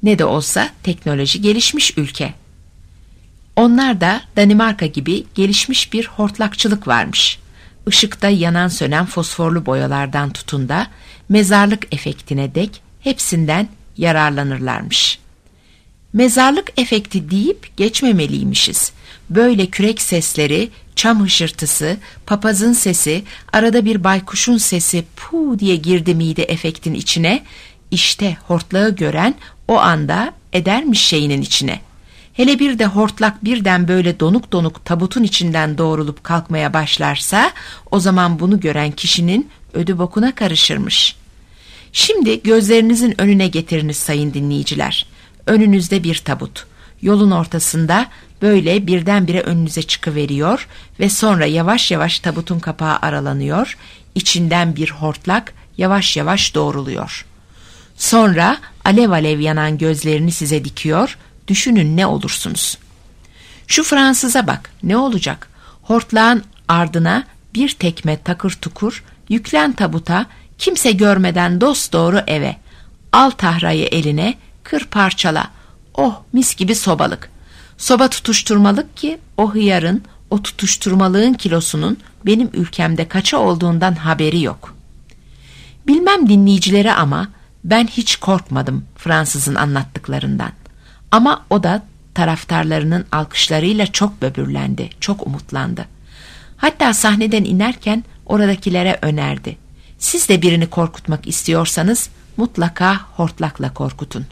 Ne de olsa teknoloji gelişmiş ülke. Onlar da Danimarka gibi gelişmiş bir hortlakçılık varmış. Işıkta yanan sönen fosforlu boyalardan tutun da mezarlık efektine dek hepsinden yararlanırlarmış. Mezarlık efekti deyip geçmemeliymişiz. Böyle kürek sesleri, çam hışırtısı, papazın sesi, arada bir baykuşun sesi pu diye girdi miydi efektin içine, işte hortlağı gören o anda edermiş şeyinin içine. Hele bir de hortlak birden böyle donuk donuk tabutun içinden doğrulup kalkmaya başlarsa, o zaman bunu gören kişinin ödü bokuna karışırmış. Şimdi gözlerinizin önüne getiriniz sayın dinleyiciler. Önünüzde bir tabut. Yolun ortasında böyle birdenbire önünüze çıkıveriyor ve sonra yavaş yavaş tabutun kapağı aralanıyor. İçinden bir hortlak yavaş yavaş doğruluyor. Sonra alev alev yanan gözlerini size dikiyor. Düşünün ne olursunuz. Şu Fransız'a bak, ne olacak? Hortlağın ardına bir tekme takır tukur, yüklen tabuta, kimse görmeden dosdoğru eve. Al tahrayı eline, kır parçala. Oh, mis gibi sobalık. Soba tutuşturmalık ki o hıyarın, o tutuşturmalığın kilosunun benim ülkemde kaça olduğundan haberi yok. Bilmem dinleyicilere ama ben hiç korkmadım Fransız'ın anlattıklarından. Ama o da taraftarlarının alkışlarıyla çok böbürlendi, çok umutlandı. Hatta sahneden inerken oradakilere önerdi. Siz de birini korkutmak istiyorsanız mutlaka hortlakla korkutun.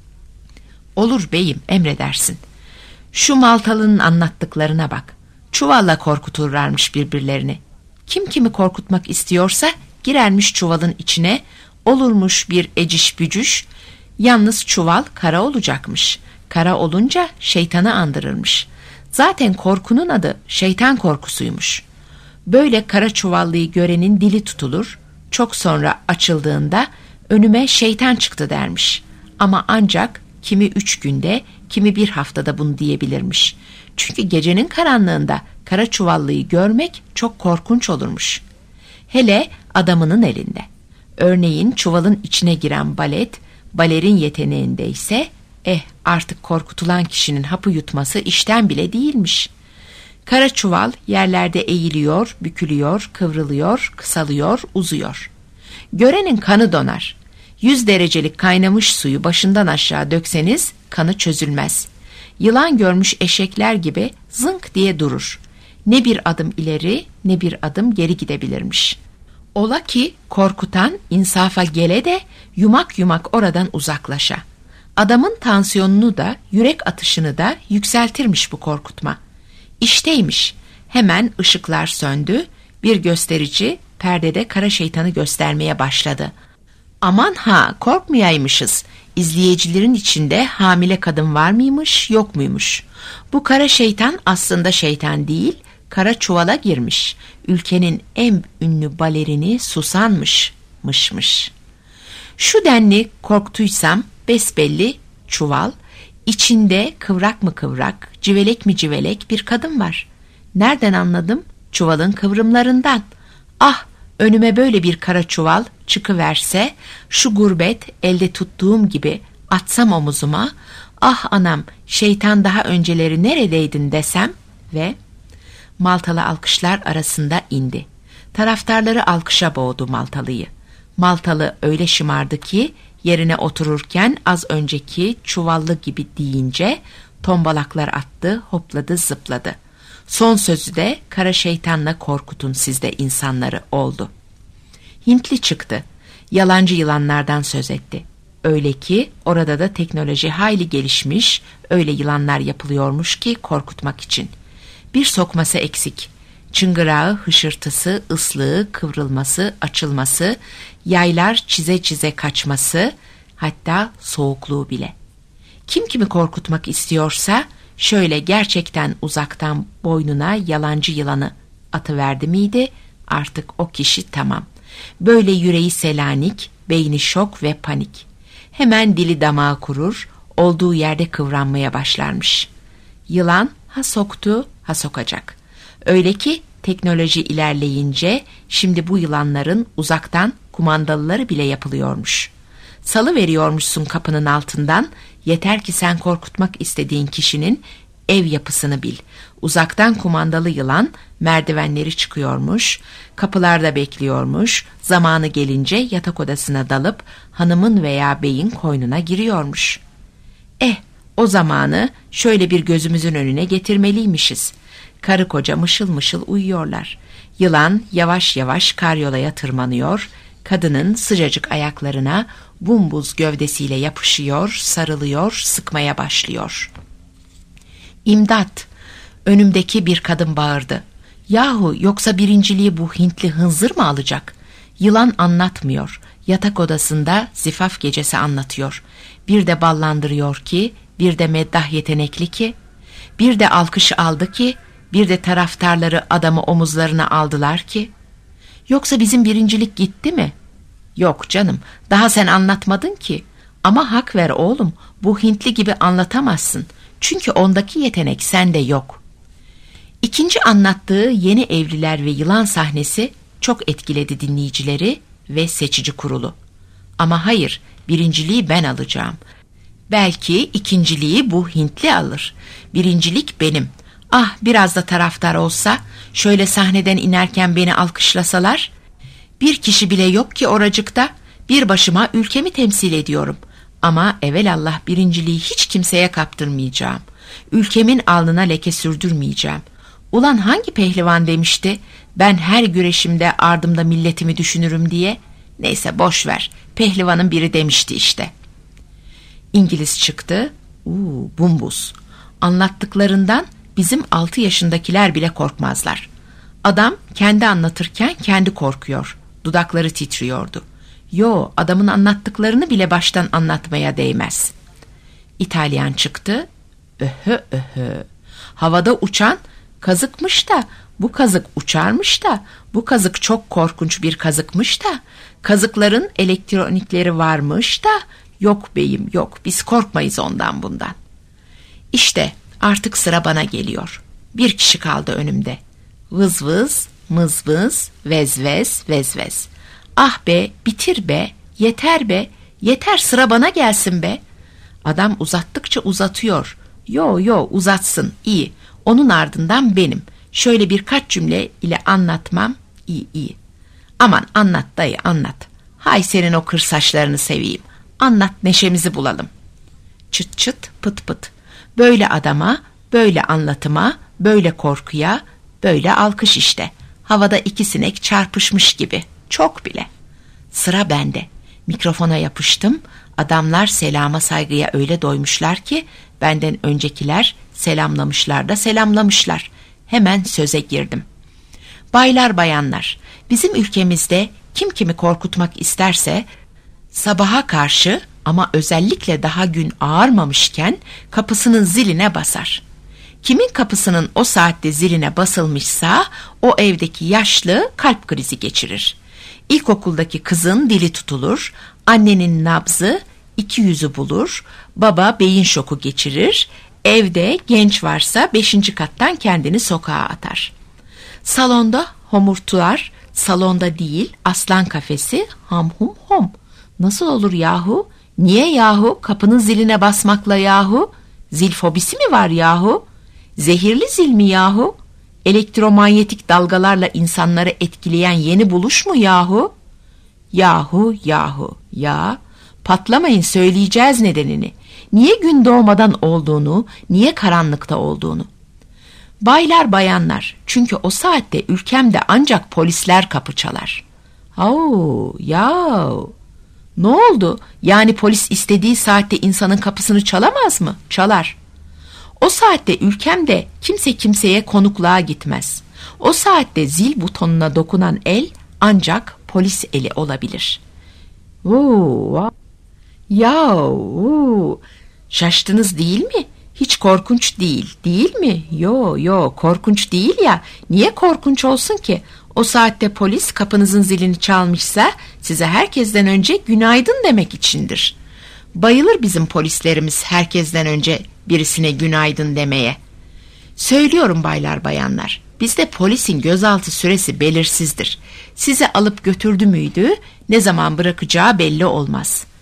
Olur beyim, emredersin. Şu Maltalı'nın anlattıklarına bak. Çuvalla korkuturlarmış birbirlerini. Kim kimi korkutmak istiyorsa girermiş çuvalın içine, olurmuş bir eciş bücüş. Yalnız çuval kara olacakmış. Kara olunca şeytanı andırırmış. Zaten korkunun adı şeytan korkusuymuş. Böyle kara çuvallıyı görenin dili tutulur. Çok sonra açıldığında önüme şeytan çıktı dermiş. Ama ancak kimi 3 günde, kimi 1 haftada bunu diyebilirmiş. Çünkü gecenin karanlığında kara çuvallıyı görmek çok korkunç olurmuş. Hele adamının elinde. Örneğin çuvalın içine giren balerin yeteneğindeyse, artık korkutulan kişinin hapı yutması işten bile değilmiş. Kara çuval yerlerde eğiliyor, bükülüyor, kıvrılıyor, kısalıyor, uzuyor. Görenin kanı donar. 100 derecelik kaynamış suyu başından aşağı dökseniz kanı çözülmez. Yılan görmüş eşekler gibi zınk diye durur. Ne bir adım ileri ne bir adım geri gidebilirmiş. Ola ki korkutan insafa gele de yumak yumak oradan uzaklaşa. Adamın tansiyonunu da yürek atışını da yükseltirmiş bu korkutma. İşteymiş. Hemen ışıklar söndü. Bir gösterici perdede kara şeytanı göstermeye başladı. Aman ha, korkmayaymışız. İzleyicilerin içinde hamile kadın var mıymış, yok muymuş? Bu kara şeytan aslında şeytan değil, kara çuvala girmiş. Ülkenin en ünlü balerini Susan'mış. Şu denli korktuysam besbelli çuval, içinde kıvrak mı kıvrak, civelek mi civelek bir kadın var. Nereden anladım? Çuvalın kıvrımlarından. Ah, önüme böyle bir kara çuval çıkıverse, şu gurbet elde tuttuğum gibi atsam omuzuma, ah anam şeytan daha önceleri neredeydin desem ve Maltalı alkışlar arasında indi. Taraftarları alkışa boğdu Maltalı'yı. Maltalı öyle şımardı ki yerine otururken az önceki çuvallı gibi deyince tombalaklar attı, hopladı, zıpladı. Son sözü de kara şeytanla korkutun siz de insanları oldu. Hintli çıktı. Yalancı yılanlardan söz etti. Öyle ki orada da teknoloji hayli gelişmiş, öyle yılanlar yapılıyormuş ki korkutmak için. Bir sokması eksik. Çıngırağı, hışırtısı, ıslığı, kıvrılması, açılması, yaylar çize çize kaçması, hatta soğukluğu bile. Kim kimi korkutmak istiyorsa şöyle gerçekten uzaktan boynuna yalancı yılanı atıverdi miydi, artık o kişi tamam. Böyle yüreği selanik, beyni şok ve panik. Hemen dili damağı kurur, olduğu yerde kıvranmaya başlarmış. Yılan ha soktu ha sokacak. Öyle ki teknoloji ilerleyince şimdi bu yılanların uzaktan kumandalıları bile yapılıyormuş. Salı veriyormuşsun kapının altından, yeter ki sen korkutmak istediğin kişinin ev yapısını bil. Uzaktan kumandalı yılan merdivenleri çıkıyormuş, kapılarda bekliyormuş, zamanı gelince yatak odasına dalıp hanımın veya beyin koynuna giriyormuş. O zamanı şöyle bir gözümüzün önüne getirmeliymişiz. Karı koca mışıl mışıl uyuyorlar. Yılan yavaş yavaş karyolaya tırmanıyor, kadının sıcacık ayaklarına bumbuz gövdesiyle yapışıyor, sarılıyor, sıkmaya başlıyor. İmdat! Önümdeki bir kadın bağırdı. Yahu yoksa birinciliği bu Hintli hınzır mı alacak? Yılan anlatmıyor. Yatak odasında zifaf gecesi anlatıyor. Bir de ballandırıyor ki, bir de meddah yetenekli ki, bir de alkış aldı ki, bir de taraftarları adamı omuzlarına aldılar ki. Yoksa bizim birincilik gitti mi? Yok canım, daha sen anlatmadın ki. Ama hak ver oğlum, bu Hintli gibi anlatamazsın. Çünkü ondaki yetenek sende yok. İkinci anlattığı yeni evliler ve yılan sahnesi çok etkiledi dinleyicileri ve seçici kurulu. Ama hayır, birinciliği ben alacağım. Belki ikinciliği bu Hintli alır. Birincilik benim. Ah, biraz da taraftar olsa, şöyle sahneden inerken beni alkışlasalar. Bir kişi bile yok ki oracıkta, bir başıma ülkemi temsil ediyorum. Ama evelallah birinciliği hiç kimseye kaptırmayacağım. Ülkemin alnına leke sürdürmeyeceğim. Ulan hangi pehlivan demişti, ben her güreşimde ardımda milletimi düşünürüm diye? Neyse boş ver, pehlivanın biri demişti işte. İngiliz çıktı, bumbuz. Anlattıklarından bizim 6 yaşındakiler bile korkmazlar. Adam kendi anlatırken kendi korkuyor, dudakları titriyordu. Adamın anlattıklarını bile baştan anlatmaya değmez. İtalyan çıktı, havada uçan kazıkmış da, bu kazık uçarmış da, bu kazık çok korkunç bir kazıkmış da, kazıkların elektronikleri varmış da, yok beyim yok, biz korkmayız ondan bundan. İşte artık sıra bana geliyor. Bir kişi kaldı önümde. Vız vız, mız vız, vez vez, vez vez. Ah be, bitir be, yeter be, yeter, sıra bana gelsin be. Adam uzattıkça uzatıyor. Yo uzatsın, iyi. Onun ardından benim. Şöyle birkaç cümle ile anlatmam iyi. Aman anlat dayı, anlat. Hay senin o kır saçlarını seveyim. Anlat, neşemizi bulalım. Çıt çıt, pıt pıt. Böyle adama, böyle anlatıma, böyle korkuya, böyle alkış işte. Havada 2 sinek çarpışmış gibi. Çok bile. Sıra bende. Mikrofona yapıştım. Adamlar selama saygıya öyle doymuşlar ki benden öncekiler selamlamışlar da selamlamışlar. Hemen söze girdim. Baylar bayanlar, bizim ülkemizde kim kimi korkutmak isterse sabaha karşı, ama özellikle daha gün ağarmamışken kapısının ziline basar. Kimin kapısının o saatte ziline basılmışsa o evdeki yaşlı kalp krizi geçirir. İlkokuldaki kızın dili tutulur, annenin nabzı 200'ü bulur, baba beyin şoku geçirir, evde genç varsa 5. kattan kendini sokağa atar. Salonda homurtular, salonda değil aslan kafesi, ham hum hom. Nasıl olur yahu? Niye yahu? Kapının ziline basmakla yahu? Zil fobisi mi var yahu? Zehirli zil mi yahu? Elektromanyetik dalgalarla insanları etkileyen yeni buluş mu yahu? Yahu, ya patlamayın, söyleyeceğiz nedenini. Niye gün doğmadan olduğunu, niye karanlıkta olduğunu. Baylar bayanlar, çünkü o saatte ülkemde ancak polisler kapı çalar. Ne oldu? Yani polis istediği saatte insanın kapısını çalamaz mı? Çalar. O saatte ülkemde kimse kimseye konukluğa gitmez. O saatte zil butonuna dokunan el ancak polis eli olabilir. Şaştınız değil mi? Hiç korkunç değil mi? Yo, korkunç değil ya. Niye korkunç olsun ki? O saatte polis kapınızın zilini çalmışsa size herkesten önce günaydın demek içindir. Bayılır bizim polislerimiz herkesten önce birisine günaydın demeye. Söylüyorum baylar bayanlar, bizde polisin gözaltı süresi belirsizdir. Sizi alıp götürdü müydü, ne zaman bırakacağı belli olmaz.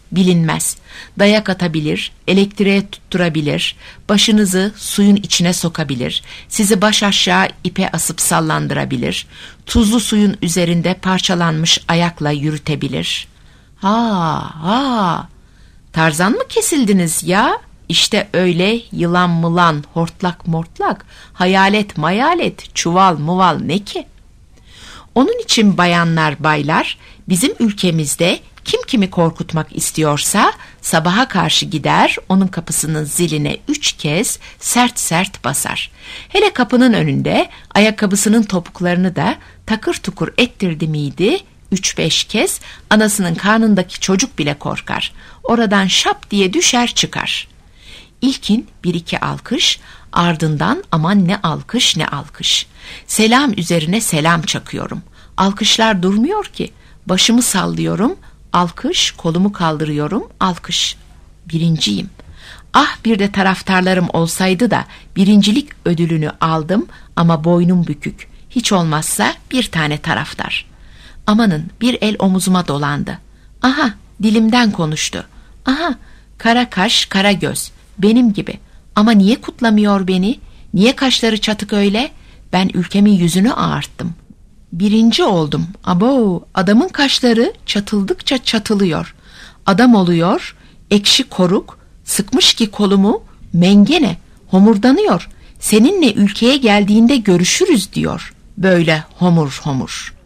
bilinmez. Dayak atabilir, elektriğe tutturabilir, başınızı suyun içine sokabilir, sizi baş aşağı ipe asıp sallandırabilir, tuzlu suyun üzerinde parçalanmış ayakla yürütebilir. Ha, Tarzan mı kesildiniz ya? İşte öyle yılan mılan, hortlak mortlak, hayalet mayalet, çuval muval ne ki? Onun için bayanlar baylar, bizim ülkemizde kim kimi korkutmak istiyorsa sabaha karşı gider onun kapısının ziline 3 kez sert sert basar. Hele kapının önünde ayakkabısının topuklarını da takır tukur ettirdi miydi 3-5 kez anasının karnındaki çocuk bile korkar. Oradan şap diye düşer çıkar. İlkin 1-2 alkış, ardından aman ne alkış ne alkış. Selam üzerine selam çakıyorum. Alkışlar durmuyor ki. Başımı sallıyorum, alkış, kolumu kaldırıyorum, alkış. Birinciyim. Ah bir de taraftarlarım olsaydı da birincilik ödülünü aldım ama boynum bükük. Hiç olmazsa bir tane taraftar. Amanın bir el omuzuma dolandı. Aha dilimden konuştu. Aha kara kaş kara göz benim gibi. Ama niye kutlamıyor beni? Niye kaşları çatık öyle? Ben ülkemin yüzünü ağarttım. 1. oldum. Abo, adamın kaşları çatıldıkça çatılıyor. Adam oluyor, ekşi koruk, sıkmış ki kolumu, mengene, homurdanıyor. Seninle ülkeye geldiğinde görüşürüz diyor. Böyle homur homur.